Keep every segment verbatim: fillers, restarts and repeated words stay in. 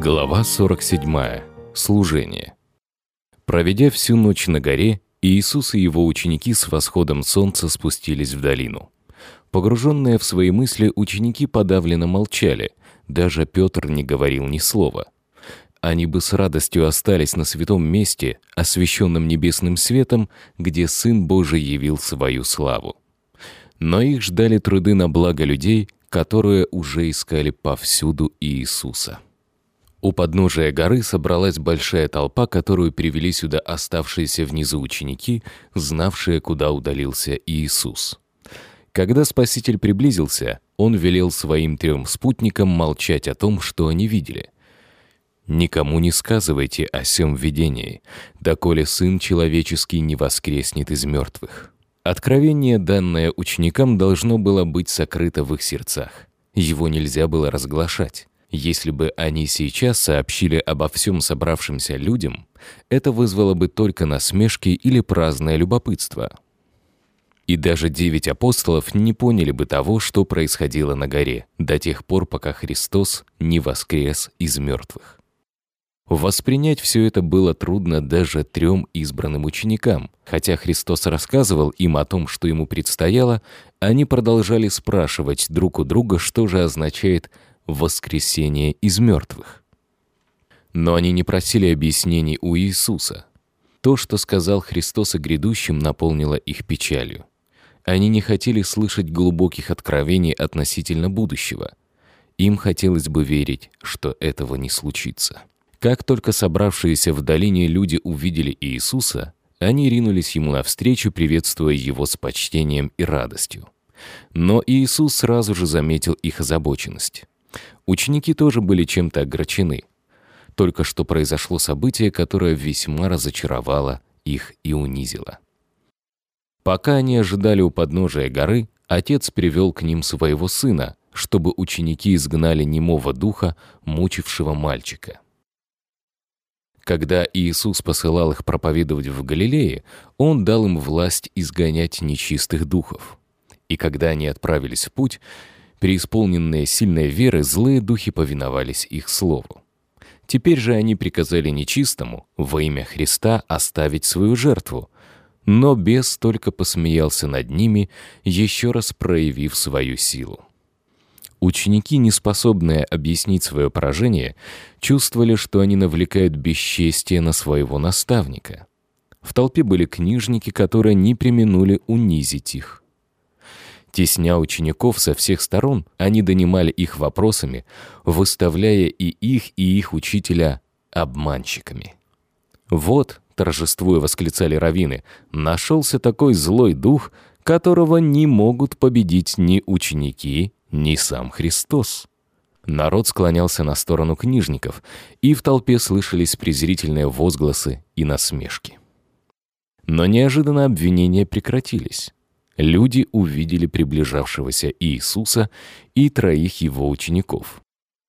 Глава сорок седьмая. Служение. Проведя всю ночь на горе, Иисус и его ученики с восходом солнца спустились в долину. Погруженные в свои мысли, ученики подавленно молчали, даже Петр не говорил ни слова. Они бы с радостью остались на святом месте, освященном небесным светом, где Сын Божий явил свою славу. Но их ждали труды на благо людей, которые уже искали повсюду Иисуса. У подножия горы собралась большая толпа, которую привели сюда оставшиеся внизу ученики, знавшие, куда удалился Иисус. Когда Спаситель приблизился, Он велел своим трем спутникам молчать о том, что они видели. «Никому не сказывайте о сем видении, доколе Сын Человеческий не воскреснет из мертвых». Откровение, данное ученикам, должно было быть сокрыто в их сердцах. Его нельзя было разглашать. Если бы они сейчас сообщили обо всем собравшимся людям, это вызвало бы только насмешки или праздное любопытство. И даже девять апостолов не поняли бы того, что происходило на горе, до тех пор, пока Христос не воскрес из мертвых. Воспринять все это было трудно даже трем избранным ученикам. Хотя Христос рассказывал им о том, что ему предстояло, они продолжали спрашивать друг у друга, что же означает «воскресение из мертвых». Но они не просили объяснений у Иисуса. То, что сказал Христос о грядущем, наполнило их печалью. Они не хотели слышать глубоких откровений относительно будущего. Им хотелось бы верить, что этого не случится. Как только собравшиеся в долине люди увидели Иисуса, они ринулись Ему навстречу, приветствуя Его с почтением и радостью. Но Иисус сразу же заметил их озабоченность. Ученики тоже были чем-то огорчены. Только что произошло событие, которое весьма разочаровало их и унизило. Пока они ожидали у подножия горы, Отец привел к ним своего Сына, чтобы ученики изгнали немого духа, мучившего мальчика. Когда Иисус посылал их проповедовать в Галилее, Он дал им власть изгонять нечистых духов. И когда они отправились в путь, преисполненные сильной веры, злые духи повиновались их слову. Теперь же они приказали нечистому во имя Христа оставить свою жертву, но бес только посмеялся над ними, еще раз проявив свою силу. Ученики, не способные объяснить свое поражение, чувствовали, что они навлекают бесчестие на своего наставника. В толпе были книжники, которые не преминули унизить их. Тесня учеников со всех сторон, они донимали их вопросами, выставляя и их, и их учителя обманщиками. «Вот», — торжествуя восклицали раввины, — «нашелся такой злой дух, которого не могут победить ни ученики, ни сам Христос». Народ склонялся на сторону книжников, и в толпе слышались презрительные возгласы и насмешки. Но неожиданно обвинения прекратились. Люди увидели приближавшегося Иисуса и троих его учеников.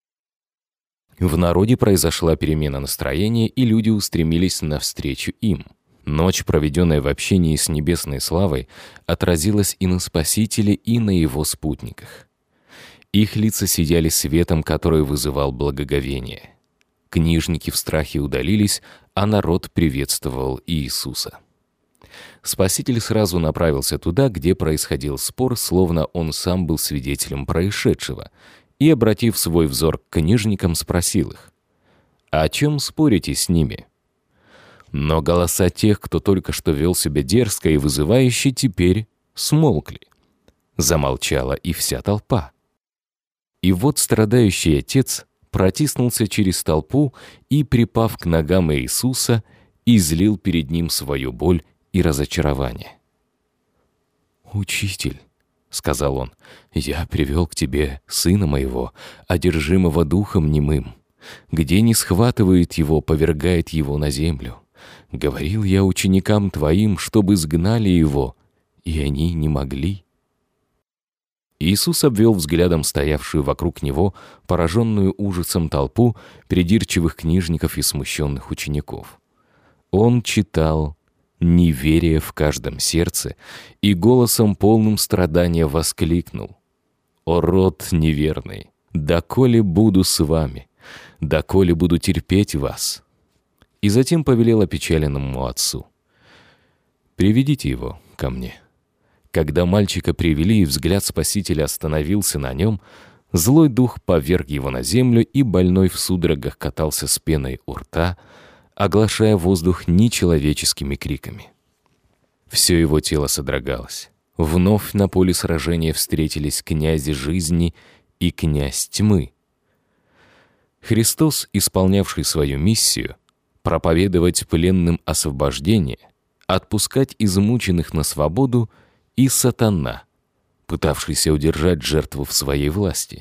В народе произошла перемена настроения, и люди устремились навстречу им. Ночь, проведенная в общении с небесной славой, отразилась и на Спасителе, и на его спутниках. Их лица сияли светом, который вызывал благоговение. Книжники в страхе удалились, а народ приветствовал Иисуса. Спаситель сразу направился туда, где происходил спор, словно он сам был свидетелем происшедшего, и, обратив свой взор к книжникам, спросил их: «О чем спорите с ними?» Но голоса тех, кто только что вел себя дерзко и вызывающе, теперь смолкли. Замолчала и вся толпа. И вот страдающий отец протиснулся через толпу и, припав к ногам Иисуса, излил перед ним свою боль и разочарование. «Учитель», — сказал он, — «я привел к тебе сына моего, одержимого духом немым. Где не схватывает его, повергает его на землю. Говорил я ученикам твоим, чтобы сгнали его, и они не могли». Иисус обвел взглядом стоявшую вокруг него, пораженную ужасом толпу придирчивых книжников и смущенных учеников. Он читал неверие в каждом сердце и голосом полным страдания воскликнул: «О род неверный, доколе буду с вами? доколе буду терпеть вас». И затем повелел опечаленному отцу: «Приведите его ко мне». Когда мальчика привели, и взгляд Спасителя остановился на нем, злой дух поверг его на землю, и больной в судорогах катался с пеной у рта, оглашая воздух нечеловеческими криками. Все его тело содрогалось. Вновь на поле сражения встретились князи жизни и князь тьмы. Христос, исполнявший свою миссию, проповедовать пленным освобождение, отпускать измученных на свободу, и сатана, пытавшийся удержать жертву в своей власти.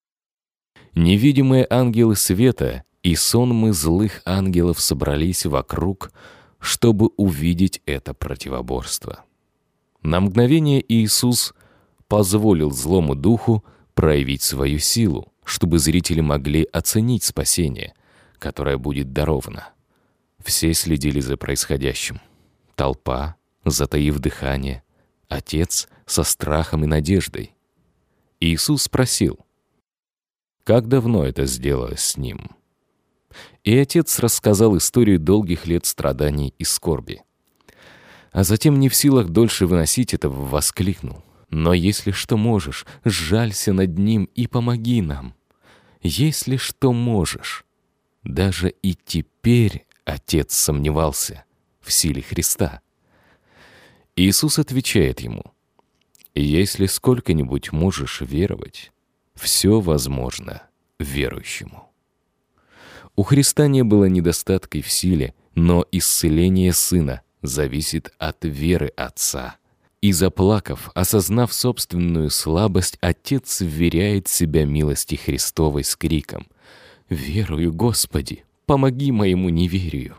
Невидимые ангелы света и сонмы злых ангелов собрались вокруг, чтобы увидеть это противоборство. На мгновение Иисус позволил злому духу проявить свою силу, чтобы зрители могли оценить спасение, которое будет даровано. Все следили за происходящим. Толпа, затаив дыхание, Отец со страхом и надеждой. Иисус спросил: «Как давно это сделалось с ним?» И Отец рассказал историю долгих лет страданий и скорби. А затем, не в силах дольше выносить этого, воскликнул: «Но если что можешь, сжалься над ним и помоги нам. Если что можешь». Даже и теперь Отец сомневался в силе Христа. Иисус отвечает ему: «Если сколько-нибудь можешь веровать, все возможно верующему». У Христа не было недостатка в силе, но исцеление Сына зависит от веры Отца. И заплакав, осознав собственную слабость, Отец вверяет себя милости Христовой с криком: «Верую, Господи, помоги моему неверию».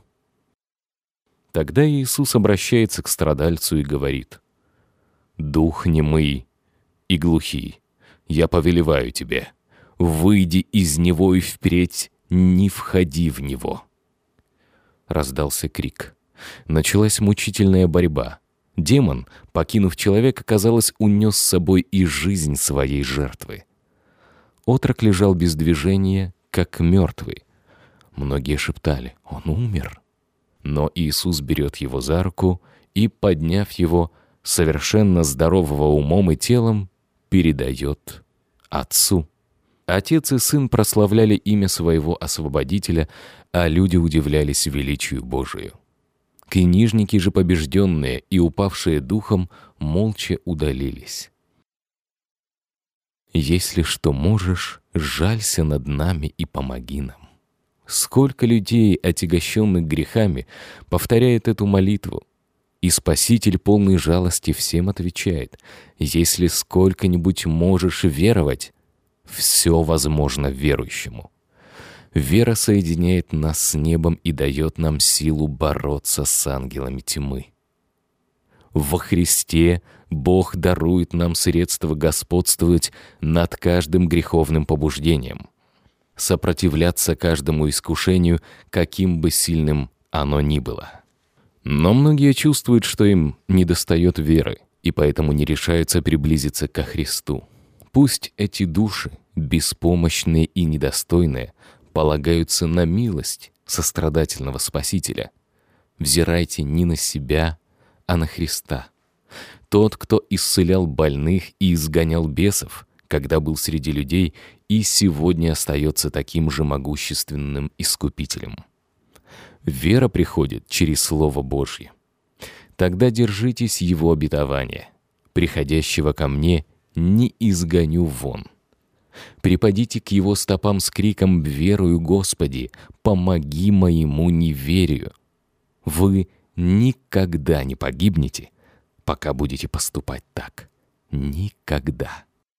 Тогда Иисус обращается к страдальцу и говорит: «Дух немый и глухий, я повелеваю тебе, выйди из него и впредь не входи в него». Раздался крик. Началась мучительная борьба. Демон, покинув человека, казалось, унес с собой и жизнь своей жертвы. Отрок лежал без движения, как мертвый. Многие шептали: «Он умер». Но Иисус берет его за руку и, подняв его, совершенно здорового умом и телом, передает Отцу. Отец и Сын прославляли имя своего Освободителя, а люди удивлялись величию Божию. Книжники же, побежденные и упавшие духом, молча удалились. «Если что можешь, сжалься над нами и помоги нам». Сколько людей, отягощенных грехами, повторяет эту молитву, и Спаситель, полный жалости, всем отвечает: «Если сколько-нибудь можешь веровать, все возможно верующему». Вера соединяет нас с небом и дает нам силу бороться с ангелами тьмы. Во Христе Бог дарует нам средства господствовать над каждым греховным побуждением, сопротивляться каждому искушению, каким бы сильным оно ни было. Но многие чувствуют, что им недостает веры, и поэтому не решаются приблизиться ко Христу. Пусть эти души, беспомощные и недостойные, полагаются на милость сострадательного Спасителя. Взирайте не на себя, а на Христа. Тот, кто исцелял больных и изгонял бесов, когда был среди людей, и сегодня остается таким же могущественным искупителем. Вера приходит через Слово Божье. Тогда держитесь Его обетования: «Приходящего ко мне не изгоню вон». Припадите к Его стопам с криком: «Верую, Господи, помоги моему неверию». Вы никогда не погибнете, пока будете поступать так. Никогда.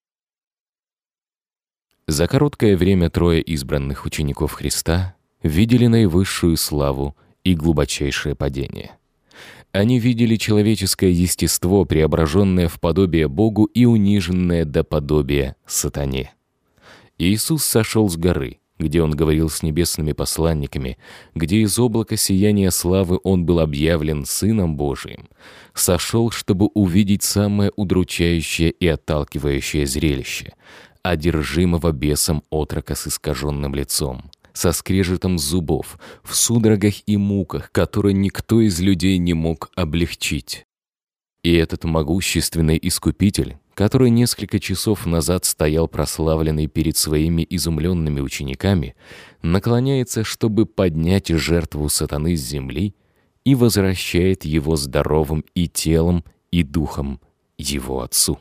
За короткое время трое избранных учеников Христа видели наивысшую славу и глубочайшее падение. Они видели человеческое естество, преображенное в подобие Богу и униженное до подобия сатане. Иисус сошел с горы, где Он говорил с небесными посланниками, где из облака сияния славы Он был объявлен Сыном Божиим, сошел, чтобы увидеть самое удручающее и отталкивающее зрелище — одержимого бесом отрока с искаженным лицом, со скрежетом зубов, в судорогах и муках, которые никто из людей не мог облегчить. И этот могущественный Искупитель, который несколько часов назад стоял прославленный перед своими изумленными учениками, наклоняется, чтобы поднять жертву сатаны с земли и возвращает его здоровым и телом, и духом его Отцу.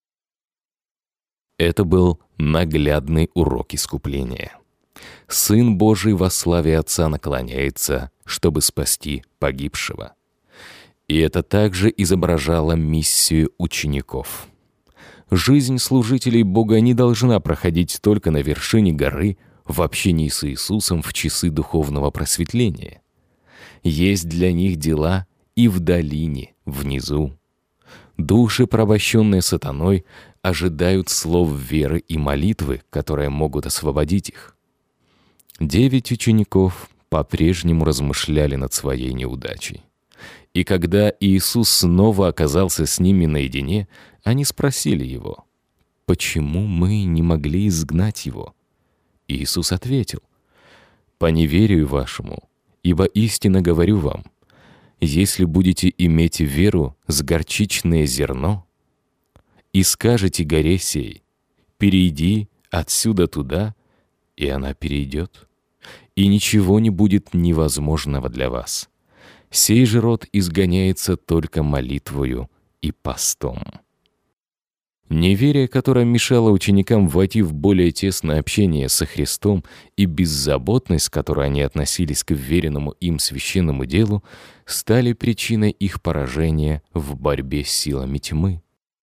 Это был наглядный урок искупления. Сын Божий во славе Отца наклоняется, чтобы спасти погибшего. И это также изображало миссию учеников. Жизнь служителей Бога не должна проходить только на вершине горы в общении с Иисусом в часы духовного просветления. Есть для них дела и в долине, внизу. Души, порабощенные сатаной, ожидают слов веры и молитвы, которые могут освободить их. Девять учеников по-прежнему размышляли над своей неудачей. И когда Иисус снова оказался с ними наедине, они спросили Его: «Почему мы не могли изгнать его?» Иисус ответил: «По неверию вашему, ибо истинно говорю вам, если будете иметь веру с горчичное зерно, и скажете горе сей: перейди отсюда туда, и она перейдет, и ничего не будет невозможного для вас. Сей же род изгоняется только молитвою и постом». Неверие, которое мешало ученикам войти в более тесное общение со Христом, и беззаботность, с которой они относились к вверенному им священному делу, стали причиной их поражения в борьбе с силами тьмы.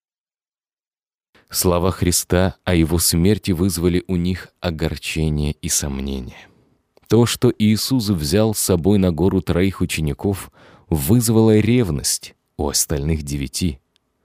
Слова Христа о Его смерти вызвали у них огорчение и сомнение. То, что Иисус взял с собой на гору троих учеников, вызвало ревность у остальных девяти.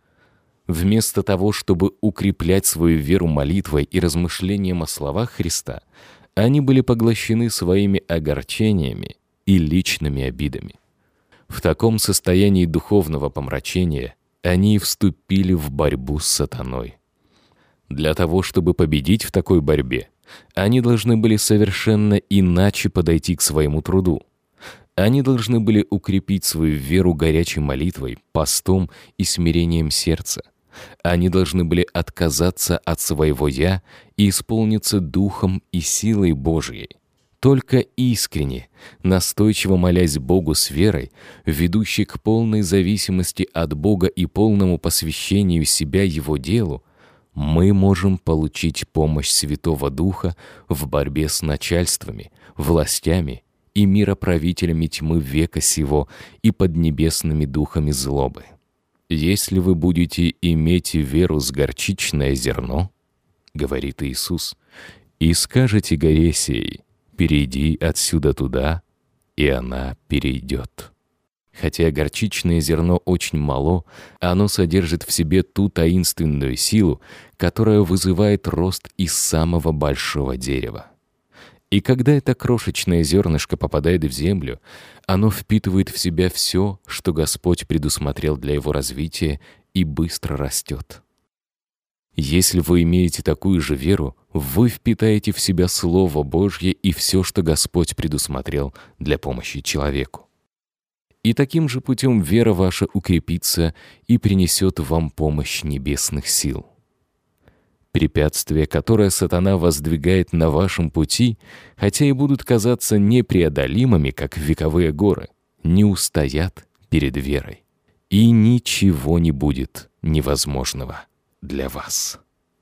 Вместо того, чтобы укреплять свою веру молитвой и размышлением о словах Христа, они были поглощены своими огорчениями и личными обидами. В таком состоянии духовного помрачения они вступили в борьбу с сатаной. Для того, чтобы победить в такой борьбе, они должны были совершенно иначе подойти к своему труду. Они должны были укрепить свою веру горячей молитвой, постом и смирением сердца. Они должны были отказаться от своего «я» и исполниться духом и силой Божьей. Только искренне, настойчиво молясь Богу с верой, ведущей к полной зависимости от Бога и полному посвящению себя Его делу, мы можем получить помощь Святого Духа в борьбе с начальствами, властями и мироправителями тьмы века сего и поднебесными духами злобы. «Если вы будете иметь веру с горчичное зерно, — говорит Иисус, — и скажете горе сей: перейди отсюда туда, и она перейдет». Хотя горчичное зерно очень мало, оно содержит в себе ту таинственную силу, которая вызывает рост из самого большого дерева. И когда это крошечное зернышко попадает в землю, оно впитывает в себя все, что Господь предусмотрел для его развития, и быстро растет. Если вы имеете такую же веру, вы впитаете в себя Слово Божье и все, что Господь предусмотрел для помощи человеку. И таким же путем вера ваша укрепится и принесет вам помощь небесных сил. Препятствия, которые сатана воздвигает на вашем пути, хотя и будут казаться непреодолимыми, как вековые горы, не устоят перед верой. И ничего не будет невозможного для вас.